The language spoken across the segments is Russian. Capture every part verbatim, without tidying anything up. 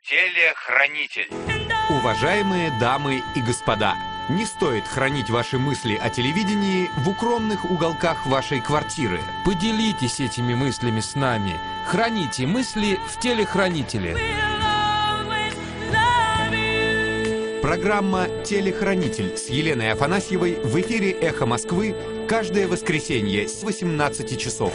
Телехранитель. Уважаемые дамы и господа, не стоит хранить ваши мысли о телевидении в укромных уголках вашей квартиры. Поделитесь этими мыслями с нами. Храните мысли в телехранителе. Программа «Телехранитель» с Еленой Афанасьевой в эфире «Эхо Москвы» каждое воскресенье с восемнадцати часов.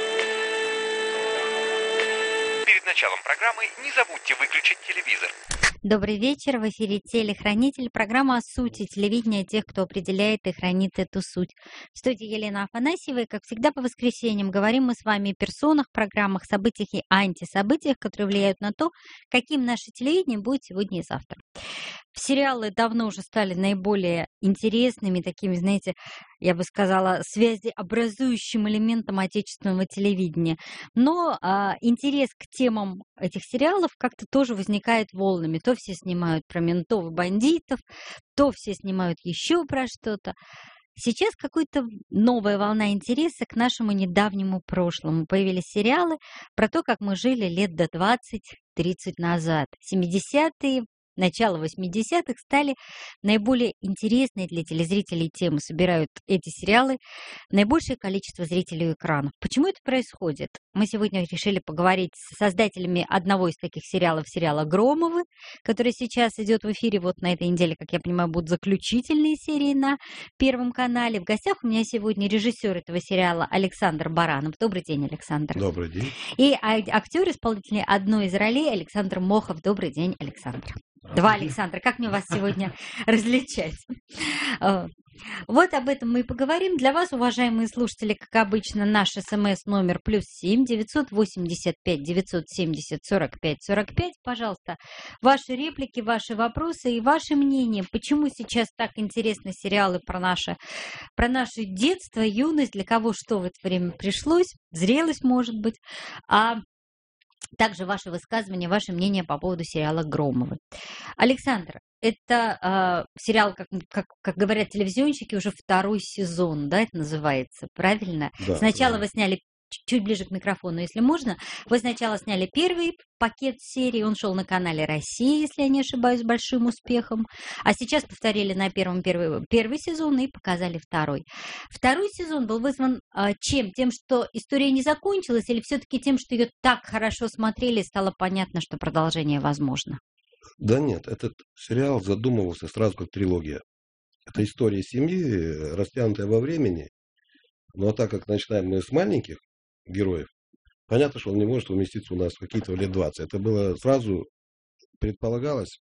Перед началом программы не забудьте выключить телевизор. Добрый вечер, в эфире «Телехранитель», программа о сути телевидения, тех, кто определяет и хранит эту суть. В студии Елена Афанасьева, и, как всегда, по воскресеньям говорим мы с вами о персонах, программах, событиях и антисобытиях, которые влияют на то, каким наше телевидение будет сегодня и завтра. Сериалы давно уже стали наиболее интересными, такими, знаете, я бы сказала, связеобразующим элементом отечественного телевидения. Но а, интерес к темам этих сериалов как-то тоже возникает волнами. То все снимают про ментов и бандитов, то все снимают еще про что-то. Сейчас какая-то новая волна интереса к нашему недавнему прошлому. Появились сериалы про то, как мы жили лет до двадцать-тридцать назад. семидесятые, начало восьмидесятых стали наиболее интересной для телезрителей темы. Собирают эти сериалы наибольшее количество зрителей у экранов. Почему это происходит? Мы сегодня решили поговорить с создателями одного из таких сериалов, сериала «Громовы», который сейчас идет в эфире. Вот на этой неделе, как я понимаю, будут заключительные серии на Первом канале. В гостях у меня сегодня режиссер этого сериала Александр Баранов. Добрый день, Александр. Добрый день. И актер, исполнительный одной из ролей, Александр Мохов. Добрый день, Александр. Два Александра. Как мне вас сегодня различать? Вот об этом мы и поговорим. Для вас, уважаемые слушатели, как обычно, наш смс-номер плюс семь девятьсот восемьдесят пять девятьсот семьдесят сорок пять сорок пять. Пожалуйста, ваши реплики, ваши вопросы и ваше мнение. Почему сейчас так интересны сериалы про наше, про наше детство, юность, для кого что в это время пришлось, зрелость, может быть, а также ваши высказывания, ваше мнение по поводу сериала «Громовы». Александр, это э, сериал, как, как, как говорят телевизионщики, уже второй сезон, да, это называется, правильно? Да, Сначала да. вы сняли, чуть ближе к микрофону, если можно, вы сначала сняли первый пакет серии, он шел на канале «Россия», если я не ошибаюсь, с большим успехом, а сейчас повторили на первом первый, первый сезон и показали второй. Второй сезон был вызван э, чем? Тем, что история не закончилась, или все-таки тем, что ее так хорошо смотрели, и стало понятно, что продолжение возможно? Да нет, этот сериал задумывался сразу как трилогия. Это история семьи, растянутая во времени. Но так как начинаем мы с маленьких героев, понятно, что он не может уместиться у нас в какие-то лет двадцать. Это было сразу предполагалось,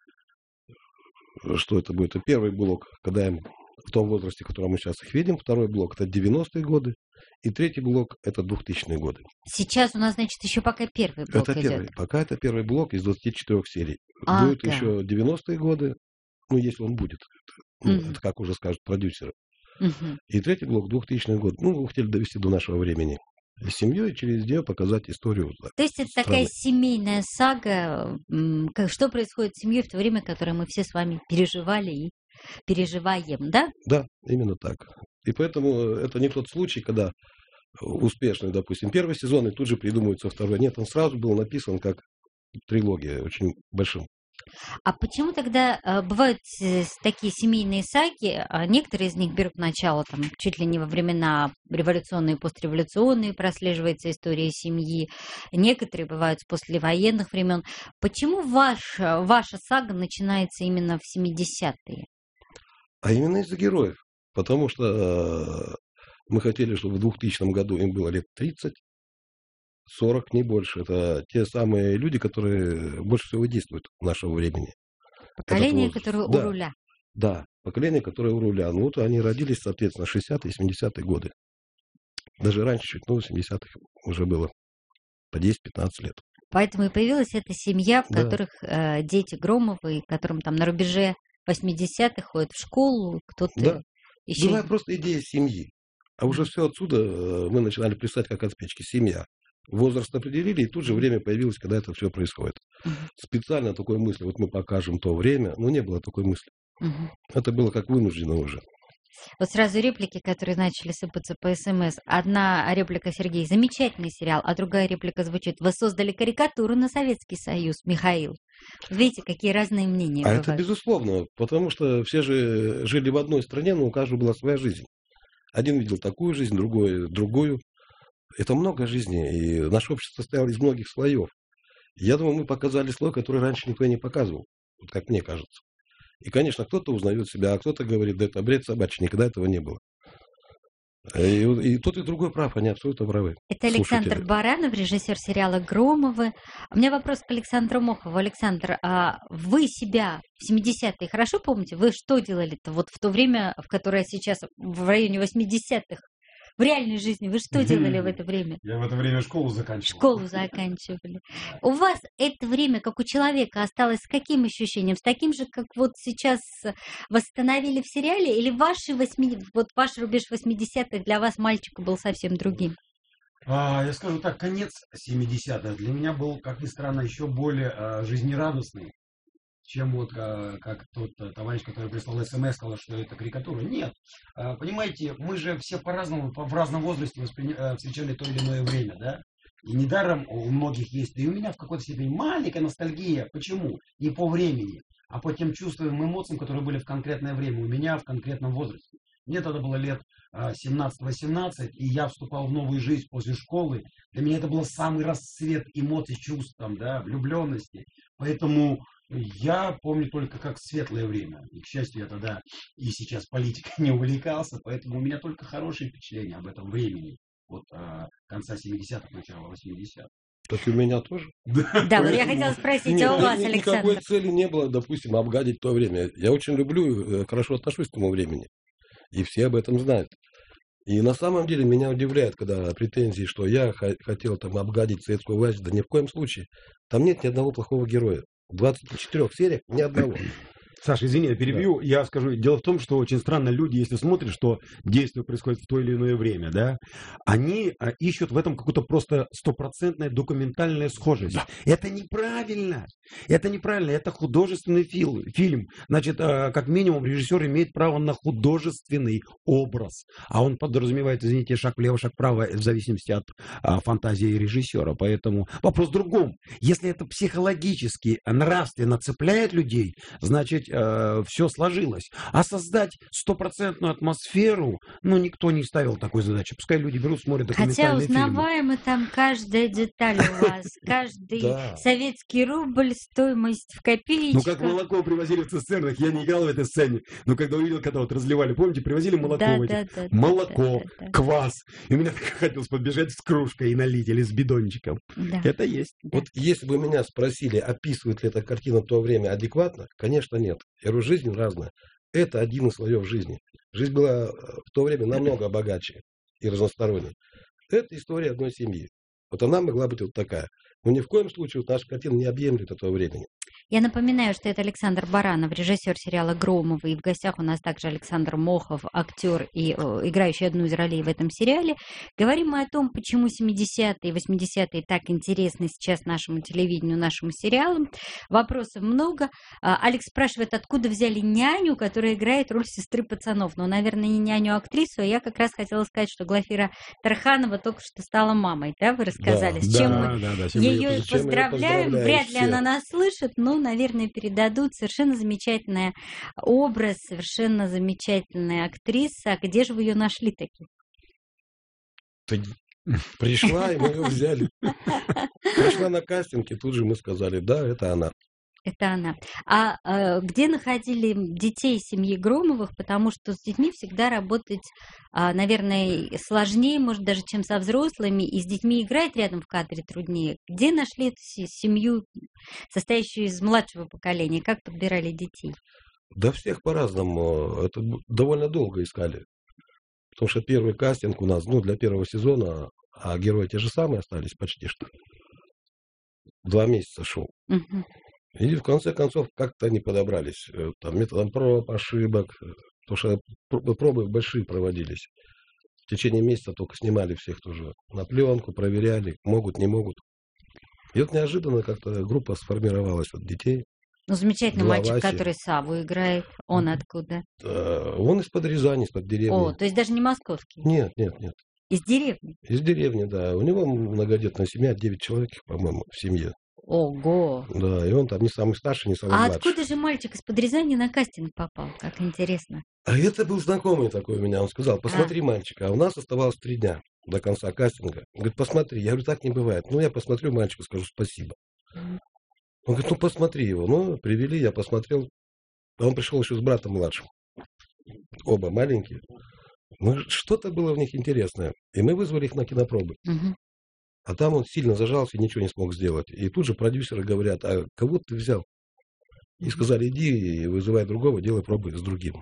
что это будет первый блок, когда им в том возрасте, в котором мы сейчас их видим. Второй блок – это девяностые годы. И третий блок – это двухтысячные годы. Сейчас у нас, значит, еще пока первый блок это идет. Первый, пока это первый блок из двадцати четырёх серий. А, будет да. еще девяностые годы, ну, если он будет. Ну, Мгм. это как уже скажут продюсеры. Мгм. И третий блок – двухтысячный год. Ну, мы хотели довести до нашего времени. С семьей через нее показать историю. То есть это страны. такая семейная сага, м, как- что происходит с семьей в то время, которое мы все с вами переживали и переживаем, да? Да, именно так. И поэтому это не тот случай, когда успешный, допустим, первый сезон, и тут же придумывается второй. Нет, он сразу был написан как трилогия, очень большим. А почему тогда э, бывают э, с- такие семейные саги, а некоторые из них берут начало там чуть ли не во времена революционные и постреволюционные, прослеживается история семьи, некоторые бывают с послевоенных времен. Почему ваша, ваша сага начинается именно в семидесятые? А именно из-за героев. Потому что э, мы хотели, чтобы в двухтысячном году им было лет тридцать, сорок, не больше. Это те самые люди, которые больше всего действуют в нашего времени. Поколение, возраст. которое Да. у руля. Да, поколение, которое у руля. Ну, вот они родились, соответственно, шестидесятые и семидесятые годы. Даже раньше чуть, ну, в семидесятых уже было по десять-пятнадцать лет. Поэтому и появилась эта семья, в Да. которых э, дети Громовы, которым там на рубеже восьмидесятых ходят в школу, кто-то Да. еще... Была просто идея семьи. А уже все отсюда э, мы начинали писать как от печки. Семья. Возраст определили, и тут же время появилось, когда это все происходит. Мгм. Специально такой мысли, вот мы покажем то время, но не было такой мысли. Мгм. Это было как вынуждено уже. Вот сразу реплики, которые начали сыпаться по СМС. Одна реплика, Сергей, замечательный сериал, а другая реплика звучит: вы создали карикатуру на Советский Союз, Михаил. Видите, какие разные мнения А бывают. это безусловно, потому что все же жили в одной стране, но у каждого была своя жизнь. Один видел такую жизнь, другой другую. Это много жизней, и наше общество состояло из многих слоев. Я думаю, мы показали слой, который раньше никто не показывал, вот как мне кажется. И, конечно, кто-то узнает себя, а кто-то говорит: да это бред собачий, никогда этого не было. И, и тот, и другой прав, они абсолютно правы. Это Александр Слушатели. Баранов, режиссер сериала «Громовы». У меня вопрос к Александру Мохову. Александр, а вы себя в семидесятые хорошо помните? Вы что делали-то вот в то время, в которое сейчас в районе восьмидесятых? В реальной жизни вы что делали в это время? Я в это время школу заканчивал. Школу заканчивали. У вас это время, как у человека, осталось с каким ощущением? С таким же, как вот сейчас восстановили в сериале? Или ваши восьми... вот ваш рубеж восьмидесятых для вас, мальчика, был совсем другим? А, я скажу так, конец семидесятых для меня был, как ни странно, еще более а, жизнерадостный, чем вот а, как тот а, товарищ, который прислал СМС, сказал, что это карикатура. Нет. А, понимаете, мы же все по-разному, по, в разном возрасте воспри... а, встречали то или иное время, да? И недаром у многих есть, да и у меня в какой-то степени маленькая ностальгия. Почему? Не по времени, а по тем чувствам и эмоциям, которые были в конкретное время у меня в конкретном возрасте. Мне тогда было лет семнадцать-восемнадцать, и я вступал в новую жизнь после школы. Для меня это был самый расцвет эмоций, чувств, там, да, влюбленности. Поэтому я помню только как светлое время. И, к счастью, я тогда и сейчас политикой не увлекался, поэтому у меня только хорошие впечатления об этом времени. Вот а, конца семидесятых, начала восьмидесятых. Так и у меня тоже. Да, вот я хотела спросить, Нет, а у вас, ни- Александр? никакой цели не было, допустим, обгадить то время. Я очень люблю, э, хорошо отношусь к тому времени. И все об этом знают. И на самом деле меня удивляет, когда претензии, что я х- хотел там обгадить советскую власть. Да ни в коем случае. Там нет ни одного плохого героя. В двадцати четырёх сериях ни одного. Саша, извини, я перебью. Я скажу, дело в том, что очень странно люди, если смотрят, что действие происходит в то или иное время, да, они а, ищут в этом какую-то просто стопроцентную документальную схожесть. Это неправильно. Это неправильно. Это художественный фил- фильм. Значит, а, как минимум, режиссер имеет право на художественный образ. А он подразумевает, извините, шаг влево, шаг вправо, в зависимости от а, фантазии режиссера. Поэтому вопрос в другом. Если это психологически, нравственно цепляет людей, значит, все сложилось. А создать стопроцентную атмосферу, ну, никто не ставил такой задачи. Пускай люди берут, смотрят Хотя документальные фильмы. узнаваемо там каждая деталь у вас, каждый Да. советский рубль, стоимость в Ну, копеечках. как молоко привозили в цистернах, я не играл в этой сцене, но когда увидел, когда вот разливали, помните, привозили молоко Да, в этих, да, да, да, молоко, да, да, квас, и мне так хотелось подбежать с кружкой и налить, или с бидончиком. да. Это есть. Да. Вот если бы меня спросили, описывает ли эта картина то время адекватно, конечно, нет. Я говорю, жизнь разная. Это один из слоев жизни. Жизнь была в то время намного богаче и разносторонней. Это история одной семьи. Вот она могла быть вот такая. Но ни в коем случае вот наша картина не объемлет этого времени. Я напоминаю, что это Александр Баранов, режиссер сериала «Громовы». И в гостях у нас также Александр Мохов, актер и э, играющий одну из ролей в этом сериале. Говорим мы о том, почему семидесятые и восьмидесятые так интересны сейчас нашему телевидению, нашим сериалам. Вопросов много. А, Алекс спрашивает, откуда взяли няню, которая играет роль сестры пацанов. Ну, наверное, не няню, а актрису. А я как раз хотела сказать, что Глафира Тарханова только что стала мамой. Да, вы рассказали? Да, С чем да, мы да, да, чем мы ее с чем мы её поздравляем. поздравляем Вряд ли все. она нас слышит, но, наверное, передадут. Совершенно замечательный образ, совершенно замечательная актриса. А где же вы ее нашли таки? Ты пришла, и мы ее взяли. Пришла на кастинг, и тут же мы сказали, да, это она. Это она. А э, где находили детей семьи Громовых? Потому что с детьми всегда работать, а, наверное, сложнее, может, даже, чем со взрослыми. И с детьми играть рядом в кадре труднее. Где нашли эту се- семью, состоящую из младшего поколения? Как подбирали детей? Да всех по-разному. Это б- довольно долго искали. Потому что первый кастинг у нас, ну, для первого сезона, а герои те же самые остались почти что. Два месяца шел. Мгм. И в конце концов как-то они подобрались. Э, Там методом проб, ошибок. э, Потому что пр- пробы большие проводились. В течение месяца только снимали всех тоже на пленку, проверяли, могут, не могут. И вот неожиданно как-то группа сформировалась от детей. Ну, замечательный Два мальчик, Васи. который Саву играет. Он откуда? Э, Он из-под Рязани, из-под деревни. О, то есть даже не московский. Нет, нет, нет. Из деревни. Из деревни, да. У него многодетная семья, девять человек, по-моему, в семье. Ого. Да, и он там не самый старший, не самый А младший. откуда же мальчик из-под Рязани на кастинг попал? Как интересно. А это был знакомый такой у меня. Он сказал, посмотри, мальчика. А у нас оставалось три дня до конца кастинга. Говорит, посмотри. Я говорю, так не бывает. Ну, я посмотрю мальчику, скажу спасибо. Мгм. Он говорит, ну, посмотри его. Ну, привели, я посмотрел. А он пришел еще с братом младшим. Оба маленькие. Ну, что-то было в них интересное. И мы вызвали их на кинопробы. Мгм. А там он сильно зажался и ничего не смог сделать. И тут же продюсеры говорят, а кого ты взял? И сказали, иди и вызывай другого, делай пробы с другим.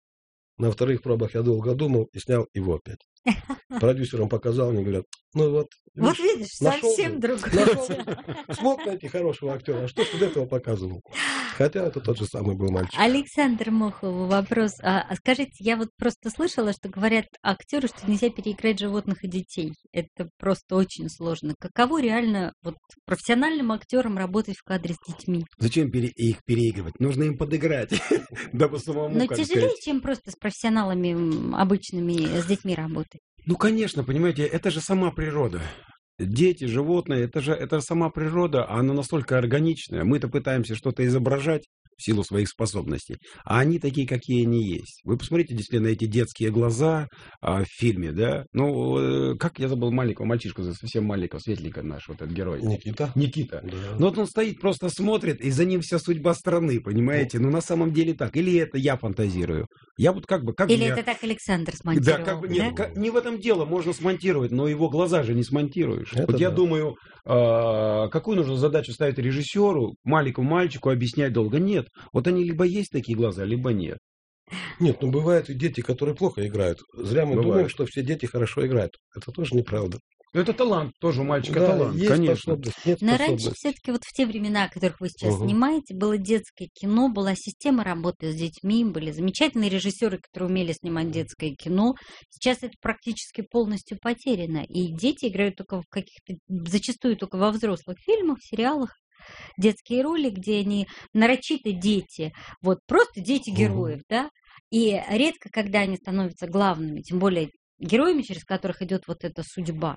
На вторых пробах я долго думал и снял его опять. Продюсерам показал, они говорят, ну вот, Вот видишь, видишь, нашел совсем бы, другое. нашел бы. Смог найти хорошего актера, а что ты до этого показывал? Хотя это тот же самый был мальчик. Александр Мохов, вопрос. А, а скажите, я вот просто слышала, что говорят актеры, что нельзя переиграть животных и детей. Это просто очень сложно. Каково реально вот профессиональным актерам работать в кадре с детьми? Зачем пере- их переигрывать? Нужно им подыграть, дабы самому, Но как тяжелее, сказать. чем просто с профессионалами м, обычными, с детьми работать. Ну, конечно, понимаете, это же сама природа. Дети, животные, это же это сама природа, а она настолько органичная. Мы-то пытаемся что-то изображать в силу своих способностей, а они такие, какие они есть. Вы посмотрите, действительно, на эти детские глаза а, в фильме, да? Ну, э, как я забыл маленького мальчишку, совсем маленького, светленького наш вот этот герой. Никита? Никита. Да. Ну вот он стоит, просто смотрит, и за ним вся судьба страны, понимаете? Ну, на самом деле так. Или это я фантазирую? Я вот как бы... Как Или бы я- это так Александр Да, смонтировал, как бы, да? нет, ка- не в этом дело, можно смонтировать, но его глаза же не смонтируешь. Это вот я да. думаю, а, какую нужно задачу ставить режиссеру, маленькому мальчику объяснять долго? Нет. Вот они либо есть такие глаза, либо нет. Нет, ну бывают и дети, которые плохо играют. Зря мы Бывает. думаем, что все дети хорошо играют. Это тоже неправда. Это талант, тоже у мальчика Да, талант, есть конечно. способность, нет Но раньше способности. все-таки вот в те времена, о которых вы сейчас Мгм. снимаете, было детское кино, была система работы с детьми, были замечательные режиссеры, которые умели снимать детское кино. Сейчас это практически полностью потеряно. И дети играют только в каких-то, зачастую только во взрослых фильмах, сериалах. Детские роли, где они нарочито дети, вот просто дети Мгм. героев, да, и редко, когда они становятся главными, тем более героями, через которых идет вот эта судьба.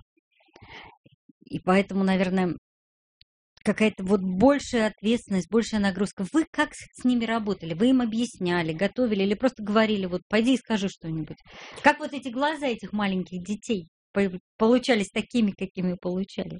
И поэтому, наверное, какая-то вот большая ответственность, большая нагрузка. Вы как с с ними работали? Вы им объясняли, готовили или просто говорили, вот пойди и скажи что-нибудь? Как вот эти глаза этих маленьких детей по- получались такими, какими получались?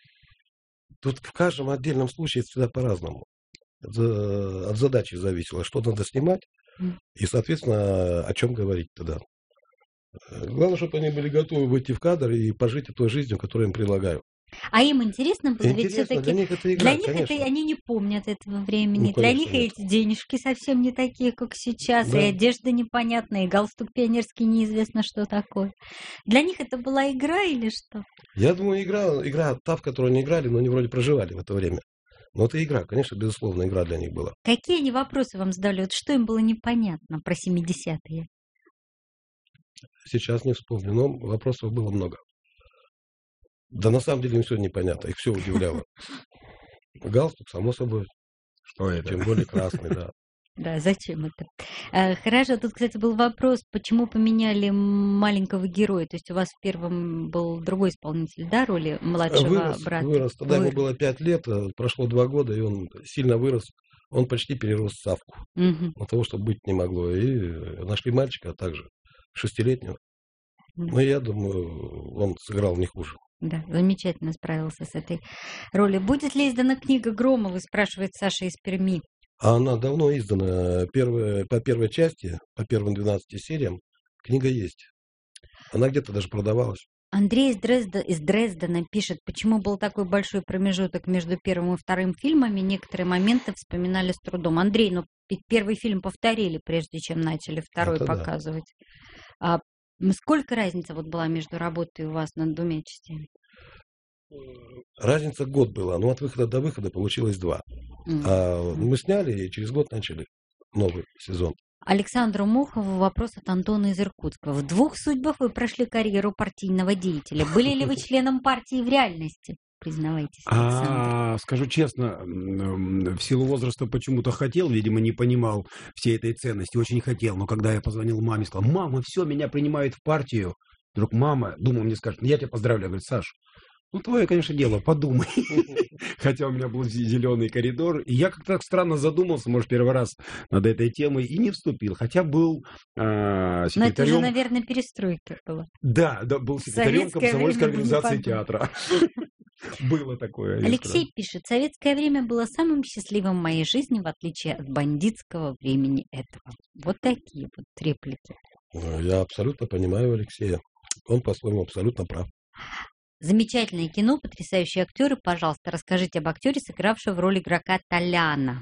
Тут в каждом отдельном случае это всегда по-разному. Это от задачи зависело, что надо снимать, М. и, соответственно, о чем говорить тогда. Э, Главное, чтобы они были готовы выйти в кадр и пожить той жизнью, которую им предлагаю. А им интересно было? Ведь Интересно, все-таки для них это игра, для них конечно. это они не помнят этого времени. Ну, Для конечно, них и нет. эти денежки совсем не такие, как сейчас, Да. и одежда непонятная, и галстук пионерский неизвестно, что такое. Для них это была игра или что? Я думаю, игра, игра та, в которой они играли, но они вроде проживали в это время. Но это игра, конечно, безусловно, игра для них была. Какие они вопросы вам задали? Вот что им было непонятно про семидесятые? Сейчас не вспомню, но вопросов было много. Да на самом деле им все непонятно, их все удивляло. Галстук, само собой, Что это? тем более красный, да. Да, зачем это? Э, Хорошо, тут, кстати, был вопрос, почему поменяли маленького героя? То есть у вас в первом был другой исполнитель, да, роли младшего Вырос, брата? вырос. Тогда ему Вырос. было пять лет, а прошло два года, и он сильно вырос. Он почти перерос Савку. Мгм. Но того, что быть не могло. И э, нашли мальчика также, шестилетнего. Мгм. Но я думаю, он сыграл не хуже. Да, замечательно справился с этой ролью. Будет ли издана книга Громовой, спрашивает Саша из Перми. А она давно издана. Первая, по первой части, по первым двенадцати сериям, книга есть. Она где-то даже продавалась. Андрей из, Дрезда, из Дрездена пишет, почему был такой большой промежуток между первым и вторым фильмами. Некоторые моменты вспоминали с трудом. Андрей, ну ведь первый фильм повторили, прежде чем начали второй Это да. показывать. А м, сколько разница вот была между работой у вас над двумя частями? Разница год была, но от выхода до выхода получилось два. М. А мы сняли и через год начали новый сезон. Александру Мохову вопрос от Антона из Иркутска. В двух судьбах вы прошли карьеру партийного деятеля. Были ли вы членом партии в реальности? Признавайтесь, Александр. А, скажу честно, м, в силу возраста почему-то хотел, видимо, не понимал всей этой ценности, очень хотел. Но когда я позвонил маме и сказал: мама, все, меня принимают в партию. Вдруг мама, думал, мне скажет: я тебя поздравляю. Говорит: Саш, ну, твое, конечно, дело, подумай. Хотя у меня был зеленый коридор. И я как-то так странно задумался, может, первый раз над этой темой, и не вступил. Хотя был а, Но это уже, секретарем... наверное, перестройка была. Да, да, был В секретарем советское комсомольской время бы не организации подумал. театра. Было такое. я Алексей скажу. пишет: советское время было самым счастливым в моей жизни, в отличие от бандитского времени этого. Вот такие вот реплики. Ну, Я абсолютно понимаю Алексея. Он по-своему абсолютно прав. Замечательное кино, потрясающие актеры. Пожалуйста, расскажите об актере, сыгравшем в роль игрока Толяна.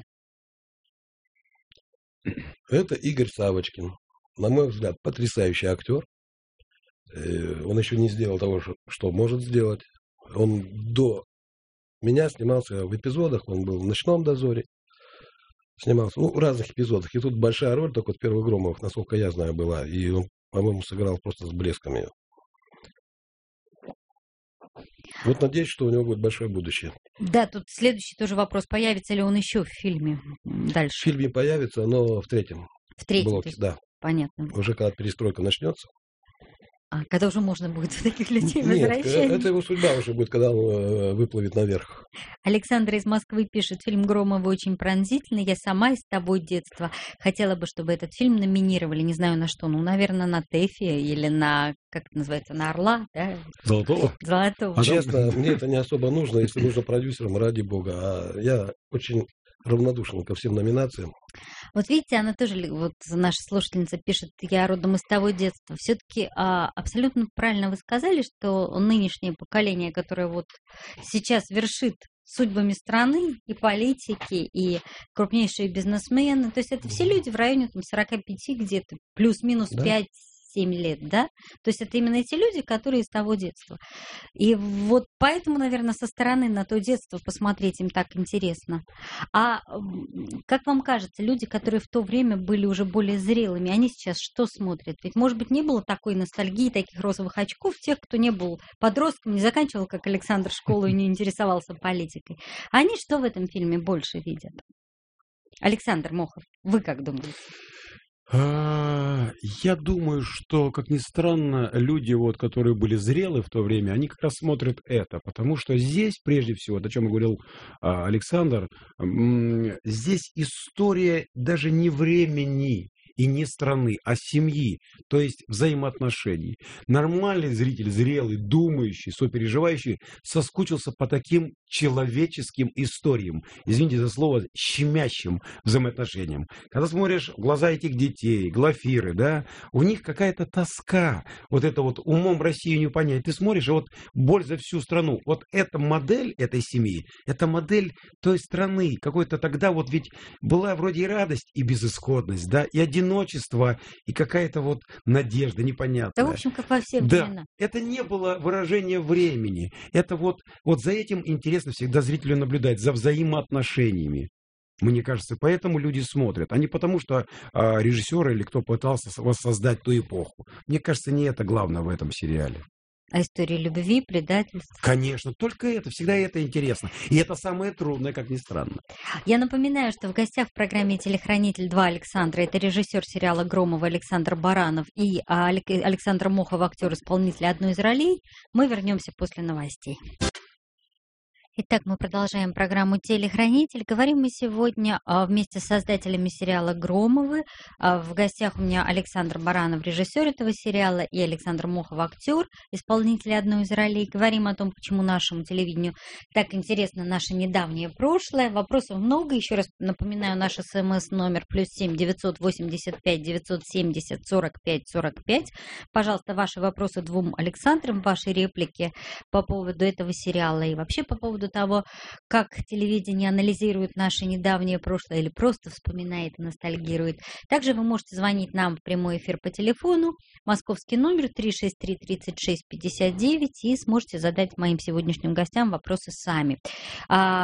Это Игорь Савочкин. На мой взгляд, потрясающий актер. Э, Он еще не сделал того, что- что может сделать. Он до меня снимался в эпизодах. Он был в «Ночном дозоре». Снимался, ну, в разных эпизодах. И тут большая роль, только вот первый Громов, насколько я знаю, была. И он, по-моему, сыграл просто с блеском ее. Вот надеюсь, что у него будет большое будущее. Да, тут следующий тоже вопрос. Появится ли он еще в фильме м, В дальше? фильме появится, но в третьем В третьем, то блоке, есть, да. понятно. Уже когда перестройка начнется. А когда уже можно будет в таких людей Нет, э, возвращать? это его судьба уже будет, когда он э, выплывет наверх. Александр из Москвы пишет: фильм Громова очень пронзительный. Я сама из того детства. Хотела бы, чтобы этот фильм номинировали. Не знаю на что. Ну, наверное, на ТЭФИ или на, как это называется, на Орла, да? Золотого? Золотого. А там- Честно, мне это не особо нужно, если нужно продюсерам, ради бога. А я очень равнодушен ко всем номинациям. Вот видите, она тоже, ли- вот наша слушательница пишет: я родом из того детства. Все-таки абсолютно правильно вы сказали, что нынешнее поколение, которое вот сейчас вершит судьбами страны, и политики, и крупнейшие бизнесмены, то есть это все люди в районе там, сорок пять где-то, плюс-минус Да. пять-семь лет, да? То есть это именно эти люди, которые из того детства. И вот поэтому, наверное, со стороны на то детство посмотреть им так интересно. А м, как вам кажется, люди, которые в то время были уже более зрелыми, они сейчас что смотрят? Ведь, может быть, не было такой ностальгии, таких розовых очков тех, кто не был подростком, не заканчивал, как Александр, школу и не интересовался политикой. Они что в этом фильме больше видят? Александр Мохов, вы как думаете? А, Я думаю, что, как ни странно, люди, вот, которые были зрелы в то время, они как раз смотрят это, потому что здесь, прежде всего, вот о чем говорил а, Александр, м, здесь история даже не времени и не страны, а семьи, то есть взаимоотношений. Нормальный зритель, зрелый, думающий, сопереживающий, соскучился по таким человеческим историям, извините за слово, щемящим взаимоотношениям. Когда смотришь в глаза этих детей, Глафиры, да, у них какая-то тоска, вот это вот умом Россию не понять. Ты смотришь, и вот боль за всю страну. Вот эта модель этой семьи, это модель той страны. Какой-то тогда вот ведь была вроде и радость, и безысходность, да, и одиночество, и какая-то вот надежда непонятная. Да, в общем, как во все Да, времена. это не было выражение времени. Это вот, вот за этим интересно всегда зрителю наблюдать, за взаимоотношениями. Мне кажется, поэтому люди смотрят, а не потому, что а, режиссер или кто пытался с- воссоздать ту эпоху. Мне кажется, не это главное в этом сериале. А история любви, предательств. Конечно, только это, всегда это интересно. И это самое трудное, как ни странно. Я напоминаю, что в гостях в программе «Телехранитель два» Александра, это режиссер сериала Громова Александр Баранов и а, Алек- Александр Мохов, актер-исполнитель одной из ролей. Мы вернемся после новостей. Итак, мы продолжаем программу «Телехранитель». Говорим мы сегодня а, вместе с создателями сериала «Громовы». А, В гостях у меня Александр Баранов, режиссер этого сериала, и Александр Мохов, актер, исполнитель одной из ролей. Говорим о том, почему нашему телевидению так интересно наше недавнее прошлое. Вопросов много. Еще раз напоминаю, наш смс-номер плюс семь девятьсот восемьдесят пять девятьсот семьдесят сорок пять сорок пять. Пожалуйста, ваши вопросы двум Александрам, ваши реплики по поводу этого сериала и вообще по поводу того, как телевидение анализирует наше недавнее прошлое или просто вспоминает и ностальгирует. Также вы можете звонить нам в прямой эфир по телефону. Московский номер три шесть три тридцать шесть пятьдесят девять и сможете задать моим сегодняшним гостям вопросы сами. А,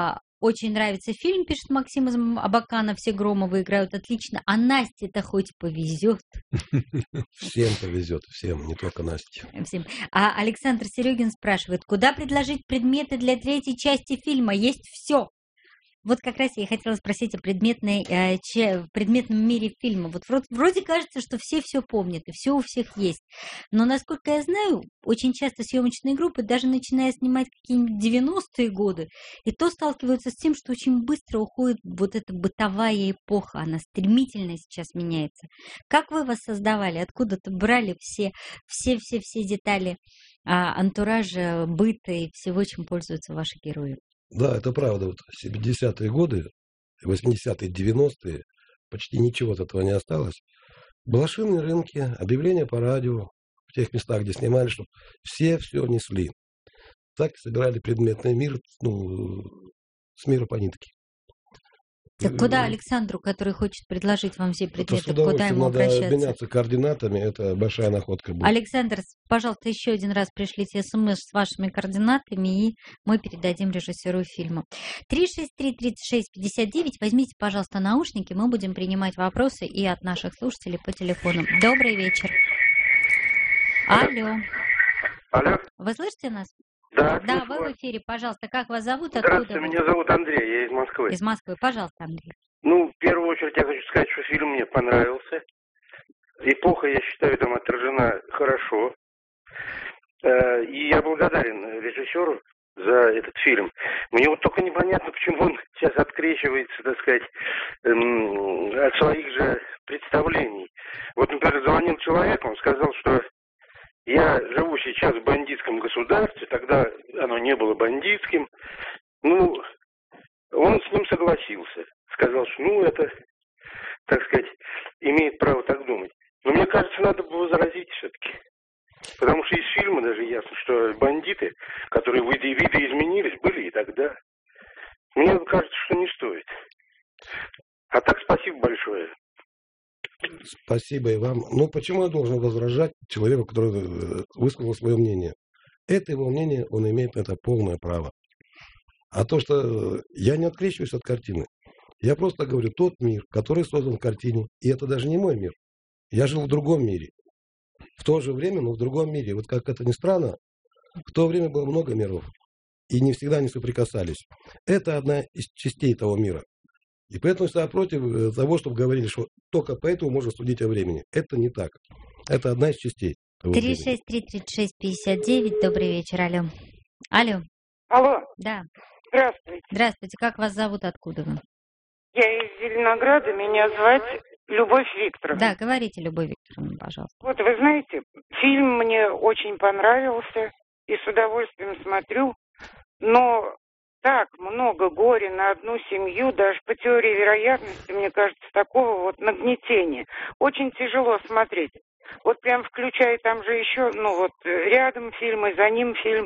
Очень нравится фильм, пишет Максим из М- Абакана. Все Громовы играют отлично. А Насте-то хоть повезет. Всем повезет, всем, не только Насте. Всем. А Александр Серегин спрашивает, куда предложить предметы для третьей части фильма? Есть все. Вот как раз я и хотела спросить о предметной, э, че- предметном мире фильма. Вот вроде, вроде кажется, что все все помнят, и все у всех есть. Но, насколько я знаю, очень часто съемочные группы, даже начиная снимать какие-нибудь девяностые годы, и то сталкиваются с тем, что очень быстро уходит вот эта бытовая эпоха. Она стремительно сейчас меняется. Как вы воссоздавали? Откуда-то брали все, все, все, все детали а, антуража, быта и всего, чем пользуются ваши герои? Да, это правда. Вот семидесятые годы, восьмидесятые, девяностые, почти ничего от этого не осталось. Блошиные рынки, объявления по радио, в тех местах, где снимали, чтобы все все несли. Так собирали предметный мир, ну, с мира по нитке. Так куда Александру, который хочет предложить вам все Это с предметы, куда удовольствием ему надо обращаться? обменяться координатами, это большая находка будет. Александр, с- пожалуйста, еще один раз пришлите смс с вашими координатами, и мы передадим режиссеру фильма. три шесть три тридцать шесть пятьдесят девять. Возьмите, пожалуйста, наушники, мы будем принимать вопросы и от наших слушателей по телефону. Добрый вечер. Алло. Алло, Вы слышите нас? да, Да, слышу вы вас. в эфире. Пожалуйста, как вас зовут? Откуда Здравствуйте, вы? меня зовут Андрей, я из Москвы. Из Москвы. Пожалуйста, Андрей. Ну, в первую очередь я хочу сказать, что фильм мне понравился. Эпоха, я считаю, там отражена хорошо. Э, И я благодарен режиссеру за этот фильм. Мне вот только непонятно, почему он сейчас открещивается, так сказать, эм, от своих же представлений. Вот, например, звонил человек, он сказал, что я живу сейчас в бандитском государстве, тогда оно не было бандитским. Ну, он с ним согласился. Сказал, что, ну, это, так сказать, имеет право так думать. Но мне кажется, надо было возразить все-таки. Потому что из фильма даже ясно, что бандиты, которые виды, виды изменились, были и тогда. Мне кажется, что не стоит. А так спасибо большое. Спасибо и вам. Ну, почему я должен возражать человеку, который э, высказал свое мнение? Это его мнение, он имеет на это полное право. А то, что э, я не открещиваюсь от картины. Я просто говорю, тот мир, который создан в картине, и это даже не мой мир. Я жил в другом мире. В то же время, но в другом мире. Вот как это ни странно, в то время было много миров. И не всегда они соприкасались. Это одна из частей того мира. И поэтому я против э, того, чтобы говорили, что только поэтому можно судить о времени. Это не так. Это одна из частей того три времени. шесть три тридцать шесть пятьдесят девять. Добрый вечер, алло. Алло, Алло, да. здравствуйте. Здравствуйте, как вас зовут, откуда вы? Я из Зеленограда, меня звать Любовь Викторовна. Да, говорите, Любовь Викторовна, пожалуйста. Вот вы знаете, фильм мне очень понравился и с удовольствием смотрю, но так много горя на одну семью, даже по теории вероятности, мне кажется, такого вот нагнетения. Очень тяжело смотреть. Вот прям включая, там же еще, ну вот рядом фильм и за ним фильм.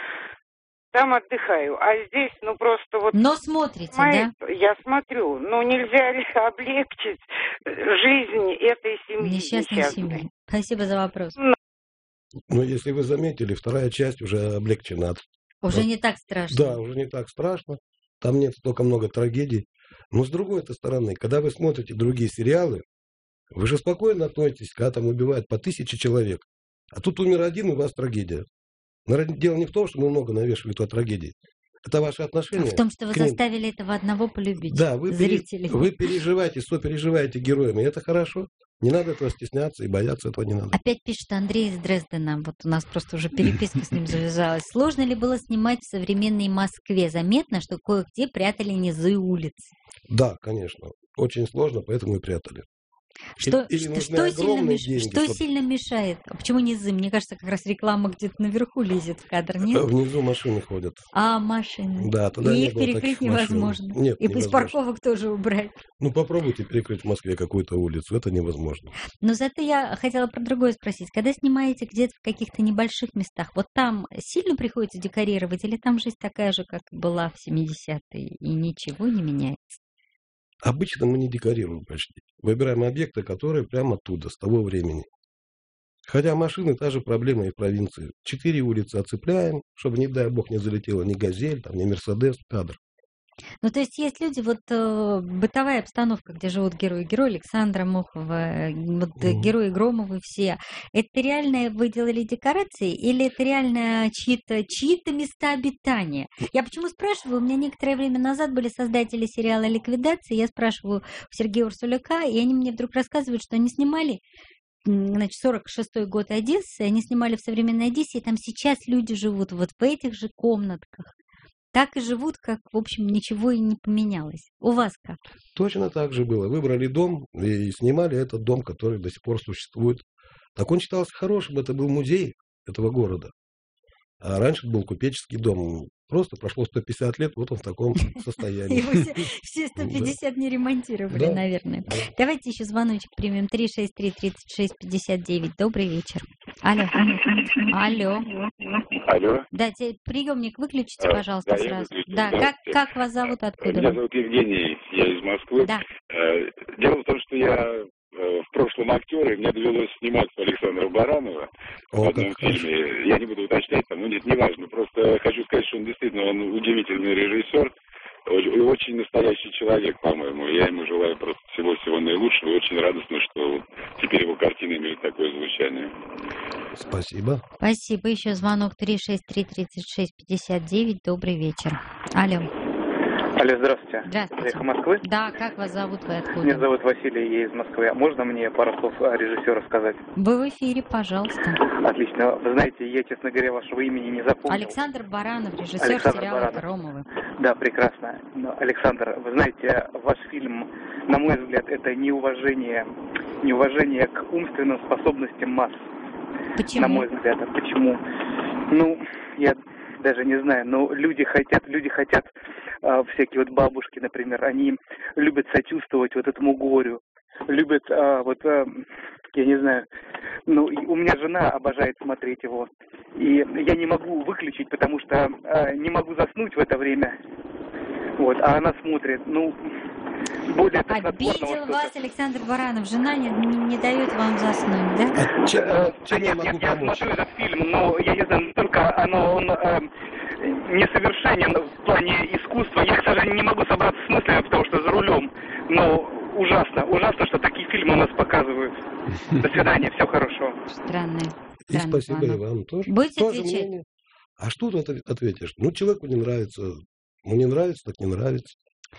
Там отдыхаю. А здесь, ну просто вот... Но смотрите, понимаете, да? Я смотрю. Ну нельзя ли облегчить жизнь этой семьи Несчастной несчастной? семьи. Спасибо за вопрос. Но если вы заметили, вторая часть уже облегчена. Уже Вот. не так страшно. Да, уже не так страшно. Там нет столько много трагедий. Но с другой стороны, когда вы смотрите другие сериалы, вы же спокойно относитесь, когда там убивают по тысяче человек. А тут умер один, и у вас трагедия. Но дело не в том, что мы много навешивали той трагедии. Это ваши отношения. В том, что вы к ним. заставили этого одного полюбить, Да, вы, пере- зрителей. вы переживаете, сопереживаете героями. И это хорошо. Не надо этого стесняться и бояться этого не надо. Опять пишет Андрей из Дрездена. Вот у нас просто уже переписка с ним завязалась. Сложно ли было снимать в современной Москве? Заметно, что кое-где прятали низы улиц. Да, конечно. Очень сложно, поэтому и прятали. Что, Или что, нужны что сильно, огромные меш- деньги, что чтоб- сильно мешает? А почему низы? Мне кажется, как раз реклама где-то наверху лезет в кадр, нет? Внизу машины ходят. А машины? Да, тогда И не их было перекрыть таких машин. невозможно. Нет, И из невозможно. парковок тоже убрать. Ну, попробуйте перекрыть в Москве какую-то улицу. Это невозможно. Но зато я хотела про другое спросить. Когда снимаете где-то в каких-то небольших местах, вот там сильно приходится декорировать, или там жизнь такая же, как была в семидесятые, и ничего не меняется? Обычно мы не декорируем почти. Выбираем объекты, которые прямо оттуда, с того времени. Хотя машины та же проблема и в провинции. Четыре улицы оцепляем, чтобы, не дай бог, не залетела ни «Газель», там, ни «Мерседес» в кадр. Ну, то есть есть люди, вот э, бытовая обстановка, где живут герои. Герой Александра Мохова, э, вот, э, Мгм. герои Громовы все. Это реально вы делали декорации или это реально чьи-то чьи-то места обитания? Я почему спрашиваю? У меня некоторое время назад были создатели сериала «Ликвидация». Я спрашиваю у Сергея Урсуляка, и они мне вдруг рассказывают, что они снимали, м, значит, сорок шестой год Одессы, они снимали в современной Одессе, и там сейчас люди живут вот в этих же комнатках. Так и живут, как, в общем, ничего и не поменялось. У вас как? Точно так же было. Выбрали дом и снимали этот дом, который до сих пор существует. Так он считался хорошим, это был музей этого города. А раньше был купеческий дом. Просто прошло сто пятьдесят лет, вот он в таком состоянии. Его все, все сто пятьдесят не ремонтировали, Да, наверное. да. Давайте еще звоночек примем. три шесть три тридцать шесть пятьдесят девять. Добрый вечер. Алло. Алло. Алло. Да, те- приемник выключите, А, пожалуйста, да, я сразу. выключил, Да, как, здравствуйте. как вас зовут, откуда Меня вы? зовут Евгений, я из Москвы. Да. Э, Дело в том, что я э, в прошлом актер, и мне довелось сниматься Александра Баранова в О, одном как хорошо. фильме. Я не буду уточнять, там, ну нет, неважно. Просто хочу сказать, что он действительно он удивительный режиссер и очень настоящий человек, по-моему. Я ему желаю просто всего-всего наилучшего. И очень радостно, что теперь его картины имеют такое звучание. Спасибо. Спасибо. Еще звонок три шесть три тридцать шесть пятьдесят девять. Добрый вечер. Алло. Алло, здравствуйте. Здравствуйте. Эхо Москвы. Да, как вас зовут, вы откуда? Меня зовут Василий, я из Москвы. А можно мне пару слов о режиссере сказать? Вы в эфире, пожалуйста. Отлично. Вы знаете, я, честно говоря, вашего имени не запомнил. Александр Баранов, режиссер Александр сериала Баранов. «Громовы». Да, прекрасно. Но, Александр, вы знаете, ваш фильм, на мой взгляд, это неуважение, неуважение к умственным способностям масс. Почему? На мой взгляд. А почему? Ну, я даже не знаю, но люди хотят, люди хотят, а, всякие вот бабушки, например, они любят сочувствовать вот этому горю, любят, а, вот, а, я не знаю, ну, и у меня жена обожает смотреть его, и я не могу выключить, потому что а, не могу заснуть в это время, вот, а она смотрит, ну, более тошнотворного Обидел что-то. вас Александр Баранов. Жена не, не, не дает вам заснуть, да? А чем, Э, чем да я нет, могу я, я помочь? смотрю этот фильм, но я не знаю, насколько оно, он э, несовершенен в плане искусства. Я, к сожалению, не могу собраться с мыслями, потому что за рулем. Но ужасно, ужасно, что такие фильмы у нас показывают. До свидания, всего хорошего. Странный, И странный спасибо и звонок. вам тоже. Будете Тоже отвечать? мнение. А что тут отв- ответишь? Ну, человеку не нравится. Ну, не нравится, так не нравится.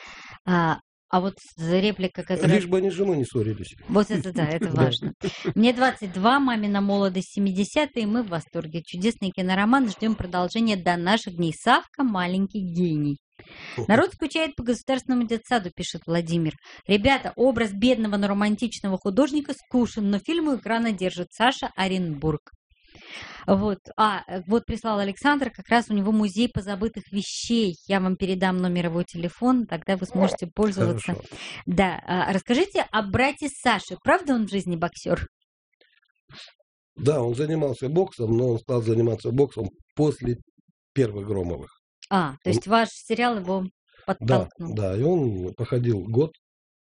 А, а вот реплика, которая... Лишь бы они с женой не ссорились. Вот это да, это Да. важно. Мне двадцать два, мамина молодость семидесятые, мы в восторге. Чудесный кинороман, ждем продолжения до наших дней. Савка – маленький гений. Народ скучает по государственному детсаду, пишет Владимир. Ребята, образ бедного, но романтичного художника скушен, но фильм у экрана держит Саша Оренбург. Вот. А, вот прислал Александр, как раз у него музей позабытых вещей. Я вам передам номер его телефона, тогда вы сможете пользоваться. Хорошо. Да, а, расскажите о брате Саши. Правда он в жизни боксер? Да, он занимался боксом, но он стал заниматься боксом после первых Громовых. А, то есть ваш сериал его Да, подтолкнул. да, и он походил год,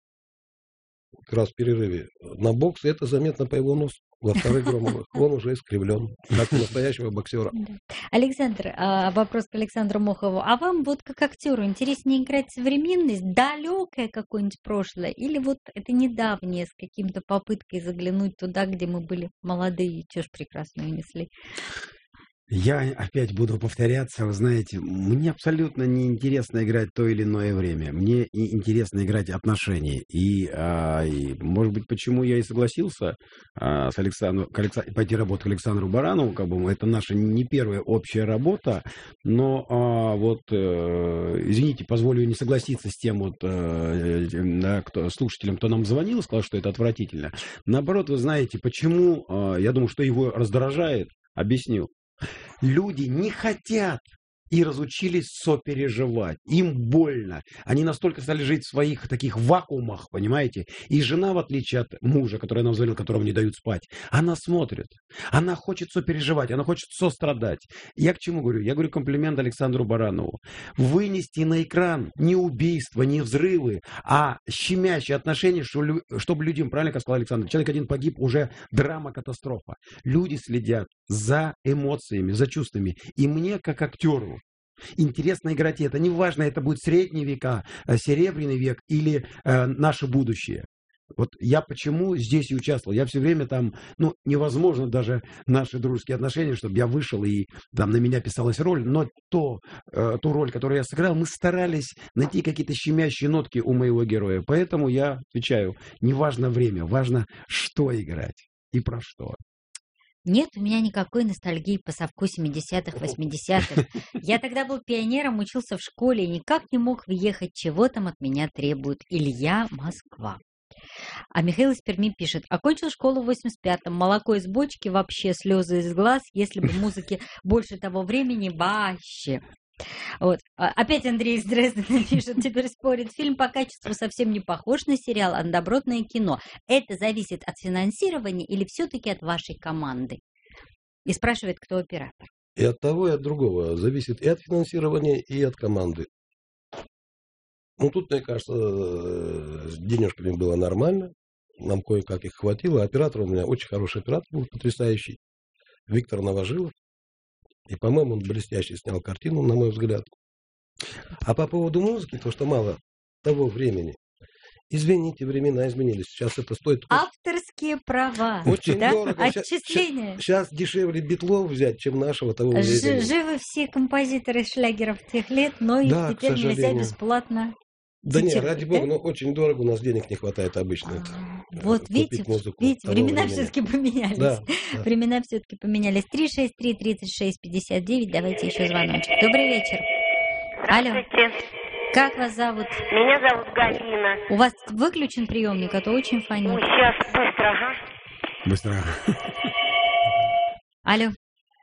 как раз в перерыве, на бокс, и это заметно по его носу. Во вторых Громовых он уже искривлен, как у настоящего боксера. Да. Александр, а, вопрос к Александру Мохову. А вам вот как актеру интереснее играть современность, далекое какое-нибудь прошлое, или вот это недавнее с каким-то попыткой заглянуть туда, где мы были молодые и чушь прекрасную несли? Я опять буду повторяться, вы знаете, мне абсолютно не интересно играть то или иное время. Мне и интересно играть отношения. И, а, и, может быть, почему я и согласился а, с Александром, к Алекса- пойти работать к Александру Баранову, как бы это наша не первая общая работа, но а, вот, э, извините, позволю не согласиться с тем вот э, да, кто, слушателем, кто нам звонил, сказал, что это отвратительно. Наоборот, вы знаете, почему, а, я думаю, что его раздражает, объясню. Люди не хотят и разучились сопереживать. Им больно. Они настолько стали жить в своих таких вакуумах, понимаете? И жена, в отличие от мужа, который нам звонил, которому не дают спать, она смотрит. Она хочет сопереживать, она хочет сострадать. Я к чему говорю? Я говорю комплимент Александру Баранову. Вынести на экран не убийства, не взрывы, а щемящие отношения, чтобы людям, правильно как сказал Александр, человек один погиб, уже драма, катастрофа. Люди следят за эмоциями, за чувствами. И мне, как актеру, интересно играть. И это неважно, это будет средние века, э, серебряный век или э, наше будущее. Вот я почему здесь и участвовал. Я все время там, ну, невозможно даже наши дружеские отношения, чтобы я вышел и там на меня писалась роль, но то, э, ту роль, которую я сыграл, мы старались найти какие-то щемящие нотки у моего героя. Поэтому я отвечаю, не важно время, важно, что играть и про что. Нет у меня никакой ностальгии по совку семидесятых, восьмидесятых. Я тогда был пионером, учился в школе и никак не мог въехать, чего там от меня требует. Илья, Москва. А Михаил из Перми пишет: окончил школу в восемьдесят пятом, молоко из бочки, вообще слезы из глаз, если бы музыки больше того времени, вообще. Вот. Опять Андрей из Дрездена пишет, теперь спорит, фильм по качеству совсем не похож на сериал, а на добротное кино. Это зависит от финансирования или все-таки от вашей команды? И спрашивает, кто оператор. И от того, и от другого. Зависит и от финансирования, и от команды. Ну, тут, мне кажется, с денежками было нормально. Нам кое-как их хватило. Оператор у меня очень хороший оператор был, потрясающий. Виктор Новожилов. И, по-моему, он блестяще снял картину, на мой взгляд. А по поводу музыки, то, что мало того времени. Извините, времена изменились. Сейчас это стоит... Авторские права. Очень да? дорого. Отчисления. Сейчас, сейчас дешевле битлов взять, чем нашего того Ж, времени. Живы все композиторы шлягеров тех лет, но их Да, теперь нельзя бесплатно. Да нет, цитировать, ради бога, да? но очень дорого, у нас денег не хватает обычно. А, э, вот купить видите, музыку видите, того времена времени. все-таки поменялись. Да, да. Времена все-таки поменялись. три шесть три тридцать шесть пятьдесят девять. Давайте еще звоночек. Добрый вечер. Алло. Здравствуйте. Как вас зовут? Меня зовут Галина. У вас выключен приемник, а то очень фонит. Ой, сейчас, быстро, ага. Быстро. Алло.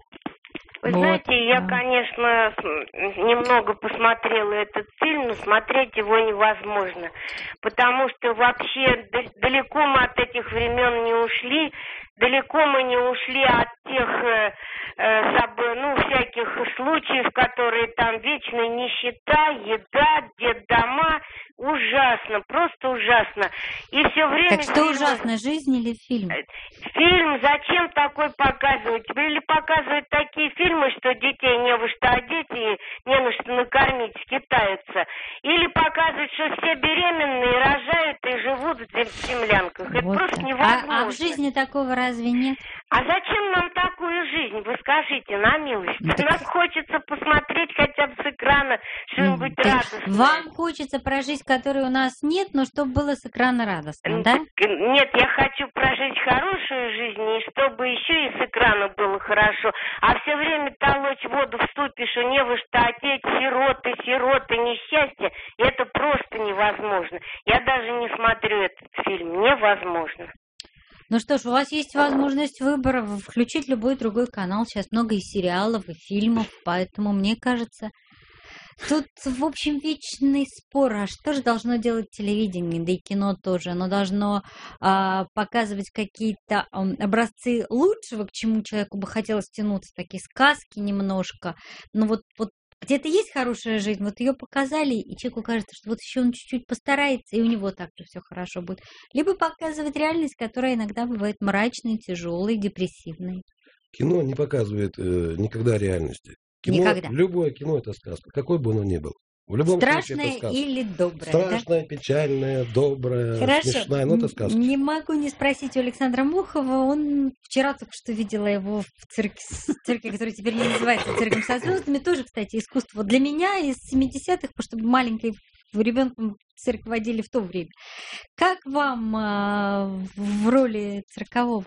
Вы Вот, знаете, я, да. конечно, с- немного посмотрела этот фильм, но смотреть его невозможно. Потому что вообще да- далеко мы от этих времен не ушли, далеко мы не ушли от тех, э, э, соб- ну, всяких случаев, которые там вечная нищета, еда, детдома. Ужасно, просто ужасно. И все время... Так что фильмы- ужасно, жизнь или фильм? Фильм зачем такой показывать? Или показывать такие фильмы, что детей не во что одеть и не на что накормить, скитаются. Или показывать, что все беременные рожают и живут в зем- землянках. Это Вот просто так. невозможно. А, а в жизни такого разве нет? А зачем нам такую жизнь? Вы скажите, на милость. Ну, так- Нам хочется посмотреть хотя бы с экрана что-нибудь Так радостное. вам хочется про жизнь, которой у нас нет, но чтобы было с экрана радостно, да? Так, Нет, я хочу прожить хорошую жизнь, и чтобы еще и с экрана было хорошо. А все время толочь воду в ступе, что не во что одеть, сироты, сироты, несчастье, это просто невозможно. Я даже не смотрю этот фильм, невозможно. Ну что ж, у вас есть возможность выбора, в- включить любой другой канал. Сейчас много и сериалов, и фильмов, поэтому, мне кажется, тут, в общем, вечный спор. А что же должно делать телевидение, да и кино тоже? Оно должно а, показывать какие-то ам, образцы лучшего, к чему человеку бы хотелось тянуться, такие сказки немножко. Ну вот, вот где-то есть хорошая жизнь, вот ее показали, и человеку кажется, что вот еще он чуть-чуть постарается, и у него также все хорошо будет. Либо показывать реальность, которая иногда бывает мрачной, тяжелой, депрессивной. Кино не показывает э, никогда реальности. Кино, Никогда. Любое кино это сказка, какой бы оно ни был. В любом случае Страшная это сказка. или добрая, да? Страшная, печальная, добрая, Хорошо. смешная, но это сказка. Не могу не спросить у Александра Мохова. Он вчера только что видела его в цирке, с- цирке, который теперь не называется цирком со звездами. Тоже, кстати, искусство для меня из семидесятых, потому что маленькой ребенком в цирк водили в то время. Как вам а, в роли циркового?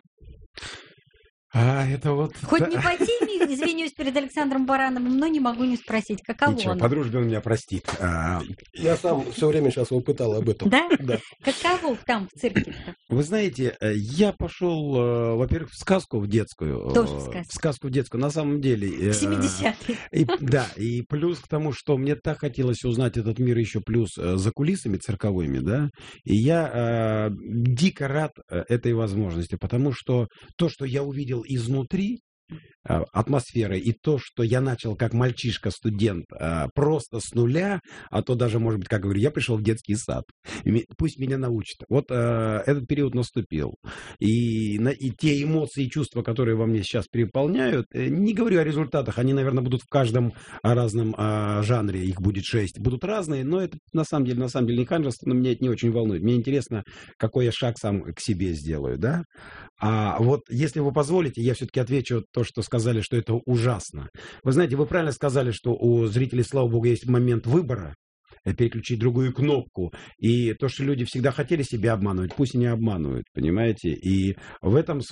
А, это вот... Хоть да. не по теме, извинюсь перед Александром Барановым, но не могу не спросить, каково Ничего, оно? по дружбе он меня простит. А, Я сам все время сейчас его пытал об этом. Да? Да. Каково там в цирке? Вы знаете, э, я пошел, э, во-первых, в сказку в детскую. э, Тоже в сказку. В сказку в детскую, на самом деле. э, В семидесятые. И, да, и плюс к тому, что мне так хотелось узнать этот мир еще плюс э, за кулисами цирковыми, да, и я э, дико рад э, этой возможности, потому что то, что я увидел изнутри, атмосфера и то, что я начал как мальчишка-студент просто с нуля, а то даже, может быть, как говорю, я пришел в детский сад. Пусть меня научат. Вот этот период наступил. И, и те эмоции и чувства, которые во мне сейчас переполняют, не говорю о результатах, они, наверное, будут в каждом разном жанре, их будет шесть, будут разные, но это на самом деле, на самом деле не ханжество, но меня это не очень волнует. Мне интересно, какой я шаг сам к себе сделаю, да? А вот если вы позволите, я все-таки отвечу то, что сказали, что это ужасно. Вы знаете, вы правильно сказали, что у зрителей, слава богу, есть момент выбора, переключить другую кнопку. И то, что люди всегда хотели себя обманывать, пусть и не обманывают, понимаете? И в этом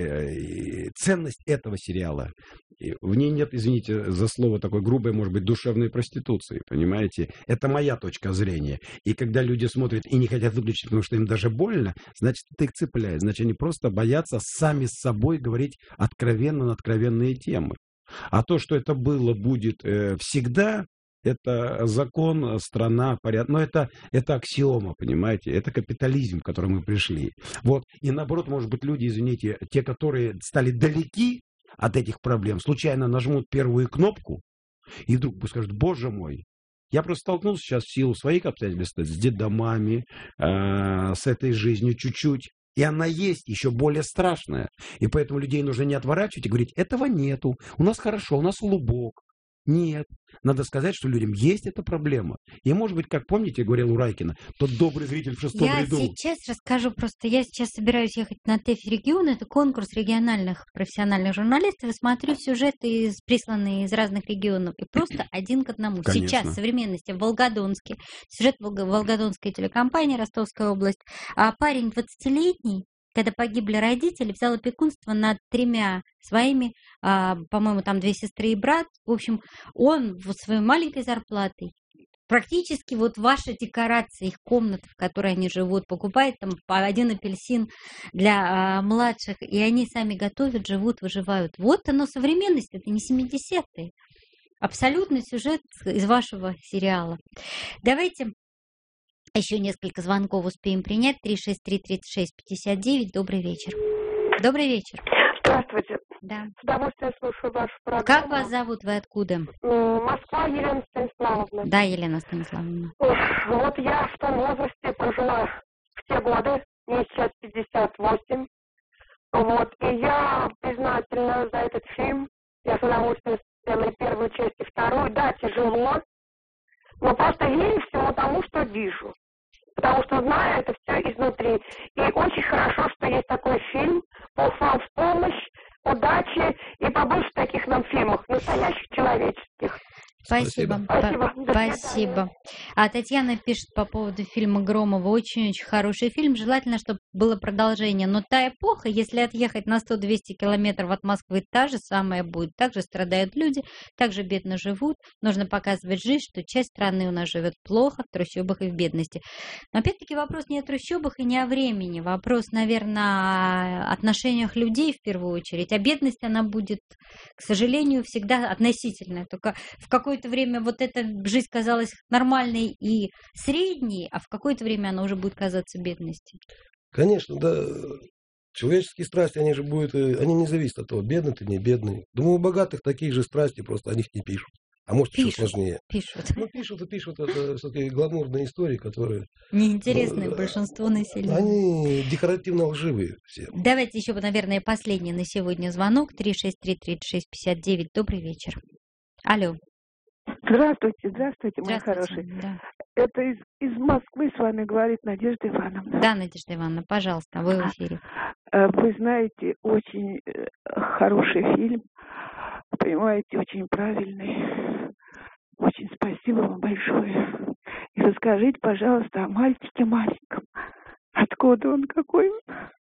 смысле ценность этого сериала, в ней нет, извините за слово такое грубое, может быть, душевной проституции, понимаете? Это моя точка зрения. И когда люди смотрят и не хотят выключить, потому что им даже больно, значит, это их цепляет. Значит, они просто боятся сами с собой говорить откровенно на откровенные темы. А то, что это было, будет э, всегда, это закон, страна, порядок. Но это, это аксиома, понимаете? Это капитализм, к которому мы пришли. Вот. И наоборот, может быть, люди, извините, те, которые стали далеки от этих проблем, случайно нажмут первую кнопку и вдруг скажут: боже мой, я просто столкнулся сейчас в силу своих обстоятельств с детдомами, э, с этой жизнью чуть-чуть. И она есть еще более страшная. И поэтому людей нужно не отворачивать и говорить: этого нету, у нас хорошо, у нас лубок. Нет. Надо сказать, что людям есть эта проблема. И, может быть, как помните, говорил Урайкина, тот добрый зритель в шестом я ряду. Я сейчас расскажу просто. Я сейчас собираюсь ехать на ТЭФ-регион. Это конкурс региональных профессиональных журналистов. И смотрю сюжеты, из, присланные из разных регионов. И просто один к одному. Конечно. Сейчас, в современности, в Волгодонске. Сюжет Волгодонской телекомпании, Ростовская область. А парень двадцатилетний, когда погибли родители, взял опекунство над тремя своими, а, по-моему, там две сестры и брат. В общем, он вот своей маленькой зарплатой, практически вот ваша декорация, их комнаты, в которой они живут, покупает там по один апельсин для а, младших, и они сами готовят, живут, выживают. Вот оно современность, это не семидесятые. Абсолютный сюжет из вашего сериала. Давайте еще несколько звонков успеем принять. три шесть три тридцать шесть пятьдесят девять. Добрый вечер. Добрый вечер. Здравствуйте. Да. С удовольствием слушаю вашу программу. Как вас зовут? Вы откуда? Москва, Елена Станиславовна. Да, Елена Станиславовна. Вот я в том возрасте прожила в те годы, мне сейчас пятьдесят восемь. Вот, и я признательна за этот фильм. Я с удовольствием смотрела первую часть и вторую. Да, тяжело, но просто верю всему тому, что вижу. Потому что знаю это все изнутри. И очень хорошо, что есть такой фильм. Бог вам в помощь, удачи и побольше таких нам фильмов, настоящих человеческих. Спасибо. Спасибо. Спасибо. А Татьяна пишет по поводу фильма Громова. Очень-очень хороший фильм. Желательно, чтобы было продолжение. Но та эпоха, если отъехать на сто-двести километров от Москвы, та же самая будет. Также страдают люди, также бедно живут. Нужно показывать жизнь, что часть страны у нас живет плохо, в трущобах и в бедности. Но опять-таки вопрос не о трущобах и не о времени. Вопрос, наверное, о отношениях людей в первую очередь. А бедность, она будет, к сожалению, всегда относительная. Только в какой какое-то время вот эта жизнь казалась нормальной и средней, а в какое-то время она уже будет казаться бедностью. Конечно, да. Человеческие страсти, они же будут, они не зависят от того, бедный ты, не бедный. Думаю, у богатых такие же страсти, просто о них не пишут. А может, пишут, еще сложнее. Пишут. Ну, пишут и пишут. Это все-таки гламурные истории, которые... Неинтересные ну, большинству населения. Они декоративно лживые все. Давайте еще, наверное, последний на сегодня звонок. три шесть три тридцать шесть пятьдесят девять. Добрый вечер. Алло. Здравствуйте, здравствуйте, мои Здравствуйте, хорошие. да. Это из, из Москвы с вами говорит Надежда Ивановна. Да, Надежда Ивановна, пожалуйста, вы в эфире. Вы знаете, очень хороший фильм, понимаете, очень правильный. Очень спасибо вам большое. И расскажите, пожалуйста, о мальчике маленьком. Откуда он, какой он?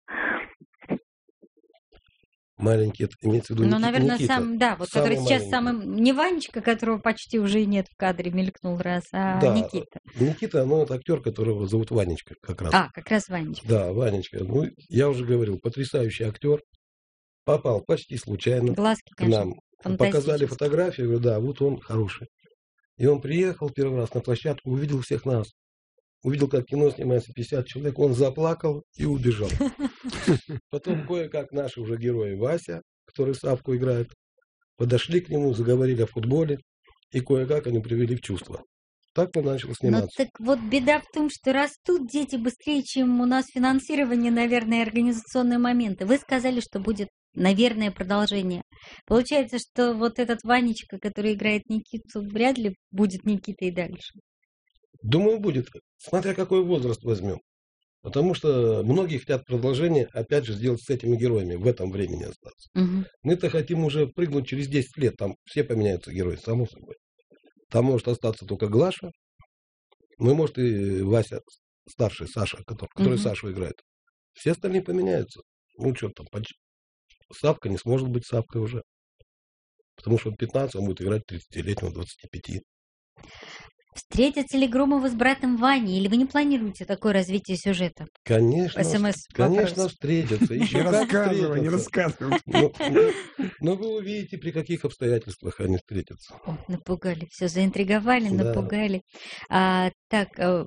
Маленький, это имеется в виду Ну, Никита, наверное, Никита, сам, да, вот самый который сейчас маленький. самый, не Ванечка, которого почти уже нет в кадре, мелькнул раз, а Да, Никита. Никита, ну, это актер, которого зовут Ванечка как раз. А, как раз Ванечка. Да, Ванечка. Ну, я уже говорил, потрясающий актер. Попал почти случайно Глазки, к нам. конечно, Показали фантастические. фотографию, говорю, да, вот он хороший. И он приехал первый раз на площадку, увидел всех нас. Увидел, как кино снимается пятьдесят человек, он заплакал и убежал. Потом кое-как наши уже герои Вася, который Савку играет, подошли к нему, заговорили о футболе, и кое-как они привели в чувство. Так он начал Ну сниматься. так вот беда в том, что растут дети быстрее, чем у нас финансирование, наверное, и организационные моменты. Вы сказали, что будет, наверное, продолжение. Получается, что вот этот Ванечка, который играет Никиту, вряд ли будет Никитой и дальше. Думаю, будет, смотря какой возраст возьмем. Потому что многие хотят продолжение, опять же, сделать с этими героями, в этом времени остаться. Мгм. Мы-то хотим уже прыгнуть через десять лет, там все поменяются герои, само собой. Там может остаться только Глаша, ну и может и Вася, старший, Саша, который, который Мгм. Сашу играет. Все остальные поменяются. Ну что там, поч- Савка не сможет быть Савкой уже. Потому что в пятнадцать он будет играть тридцатилетнего, двадцати пяти. Встретятся ли Громовы с братом Ваней, или вы не планируете такое развитие сюжета? Конечно, СМС конечно, вопрос. встретятся. Еще Не как рассказывай, не встретятся. рассказывай. Но, но- но вы увидите, при каких обстоятельствах они встретятся. О, напугали, все заинтриговали, Да. напугали. А, так, э,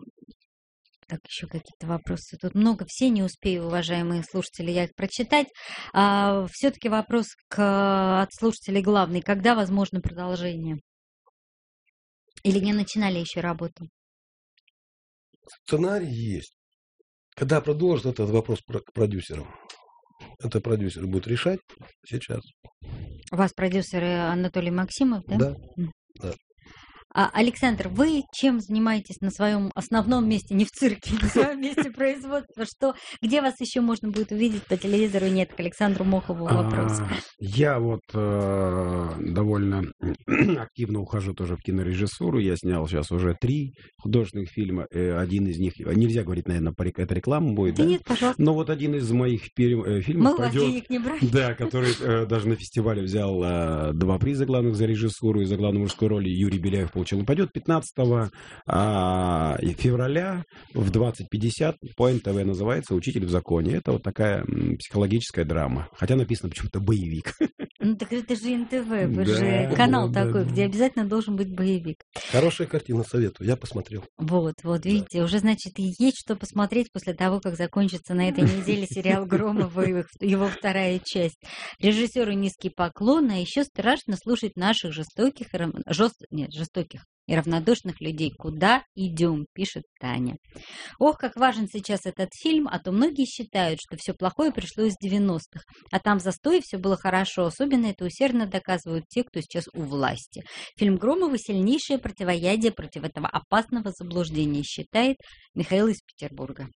так, еще какие-то вопросы. Тут много, все не успею, уважаемые слушатели, я их прочитать. А, все-таки вопрос к, от слушателей главный. Когда возможно продолжение? Или не начинали еще работу? Сценарий есть. Когда продолжат этот вопрос про- к продюсерам, это продюсер будет решать сейчас. У вас продюсер э, Анатолий Максимов, да? Да. М. Да. А, Александр, вы чем занимаетесь на своем основном месте, не в цирке, на своем месте производства? Что, где вас еще можно будет увидеть по телевизору? Нет, к Александру Мохову вопрос. А, Я вот э, довольно активно ухожу тоже в кинорежиссуру. Я снял сейчас уже три художественных фильма. Э, Один из них, нельзя говорить, наверное, по рек- это реклама будет, Да да? нет, пожалуйста. Но вот один из моих пер- э, Мы фильмов у вас пойдет... денег не брали. Да, который э, даже на фестивале взял э, два приза главных за режиссуру и за главную мужскую роль. И Юрий Беляев получил. Он пойдет пятнадцатого а, февраля в двадцать пятьдесят по эн тэ вэ, называется «Учитель в законе». Это вот такая м, психологическая драма. Хотя написано почему-то боевик. Ну так это же эн тэ вэ, вы Да, же канал да, да, такой, да. где обязательно должен быть боевик. Хорошая картина, советую. Я посмотрел. Вот, вот, видите, уже, значит, и есть что посмотреть после того, как закончится на этой неделе сериал Громова и его вторая часть. Режиссеру низкий поклон, а еще страшно слушать наших жестоких, и рав- жест- нет, жестоких и равнодушных людей. Куда идем, пишет Таня. Ох, как важен сейчас этот фильм, а то многие считают, что все плохое пришло из девяностых, а там застой, все было хорошо. Особенно это усердно доказывают те, кто сейчас у власти. Фильм Громова — сильнейшее противоядие против этого опасного заблуждения, считает Михаил из Петербурга.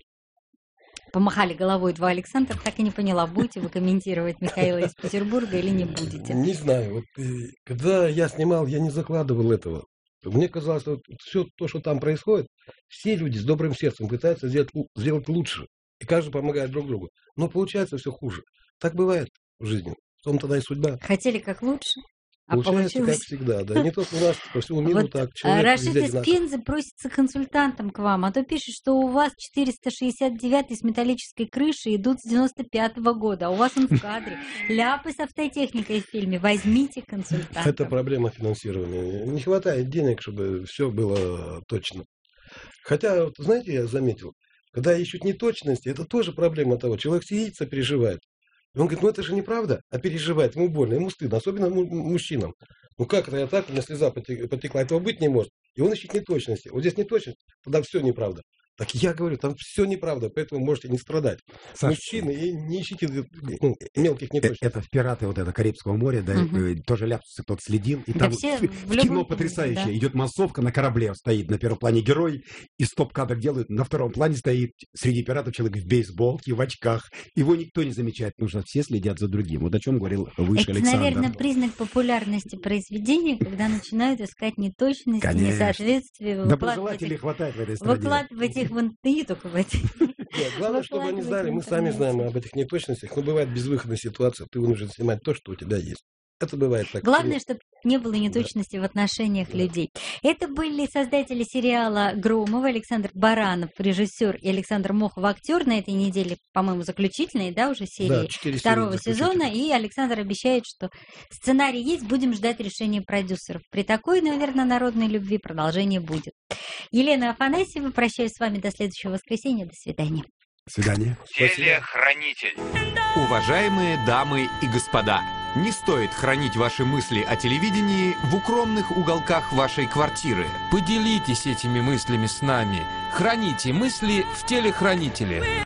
Помахали головой два Александра, так и не поняла, будете вы комментировать Михаила из Петербурга или не будете. Не знаю. Вот, э, когда я снимал, я не закладывал этого. Мне казалось, что все то, что там происходит, все люди с добрым сердцем пытаются сделать, лу- сделать лучше. И каждый помогает друг другу. Но получается все хуже. Так бывает в жизни. В том тогда и судьба. Хотели как лучше, а Получается, как получилось... всегда. Да. Не только у нас, по всему миру Вот так. а, Человек Рашид везде из одинаковый. Пензы просится консультантом к вам, а то пишет, что у вас четыреста шестьдесят девятый с металлической крышей идут с девяносто пятого года, а у вас он в кадре. Ляпы с автотехникой в фильме. Возьмите консультанта. Это проблема финансирования. Не хватает денег, чтобы все было точно. Хотя, вот, знаете, я заметил, когда ищут неточности, это тоже проблема того. Человек сидит, сопереживает. И он говорит, ну это же неправда, а переживает, ему больно, ему стыдно, особенно му- мужчинам. Ну как это я так, у меня слеза поте- потекла, этого быть не может. И он ищет неточности. Вот здесь неточность, тогда все неправда. Так я говорю, там все неправда, поэтому можете не страдать. Саш, Мужчины, и не ищите ну, мелких Э, неточностей. Это в «Пираты» вот это Карибского моря, да, Мгм. э, тоже ляпсусы кто-то следил. И Да там все в, в в любом кино фильме, потрясающе. да. Идет массовка, на корабле стоит на первом плане герой, и стоп-кадр делают, на втором плане стоит среди пиратов человек в бейсболке, в очках. Его никто не замечает, потому что все следят за другим. Вот о чем говорил выше Это, Александр. наверное, признак популярности произведения, когда начинают искать неточности, Конечно. несоответствия, выкладывать Доброжелателей их, хватает в этой стране. выкладывать их в ин- да не только в этой. Нет, главное, чтобы они выкладывать знали, в мы сами интернете. знаем об этих неточностях, но бывает безвыходная ситуация, ты вынужден снимать то, что у тебя есть. Это бывает так. Главное, чтобы не было неточности в отношениях людей. Это были создатели сериала Громова, Александр Баранов, режиссер, и Александр Мохов, актер на этой неделе, по-моему, заключительной, да, уже серии Да, четыре серии второго сезона. заключительных. И Александр обещает, что сценарий есть, будем ждать решения продюсеров. При такой, наверное, народной любви продолжение будет. Елена Афанасьева, прощаюсь с вами до следующего воскресенья. До свидания. До свидания. Телехранитель. Уважаемые дамы и господа, не стоит хранить ваши мысли о телевидении в укромных уголках вашей квартиры. Поделитесь этими мыслями с нами. Храните мысли в телехранителе.